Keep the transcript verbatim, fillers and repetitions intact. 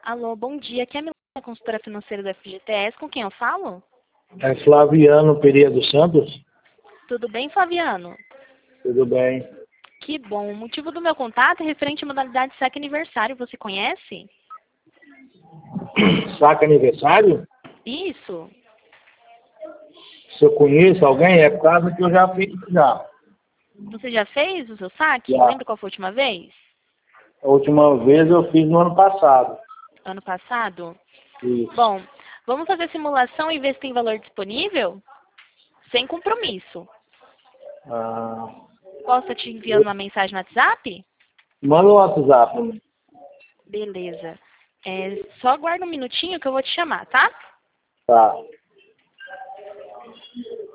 Alô, bom dia. Aqui é a Milena, consultora financeira da F G T S. Com quem eu falo? É Flaviano Pereira dos Santos? Tudo bem, Flaviano? Tudo bem. Que bom. O motivo do meu contato é referente à modalidade saque aniversário. Você conhece? Saca aniversário? Isso. Se eu conheço alguém, é por causa que eu já fiz já. Você já fez o seu saque? Já. Lembra qual foi a última vez? A última vez eu fiz no ano passado. Ano passado? Isso. Bom, vamos fazer a simulação e ver se tem valor disponível? Sem compromisso. Ah, Posso estar te enviando uma mensagem no WhatsApp? manda o WhatsApp. Beleza. É, só aguarda um minutinho que eu vou te chamar, tá? Tá.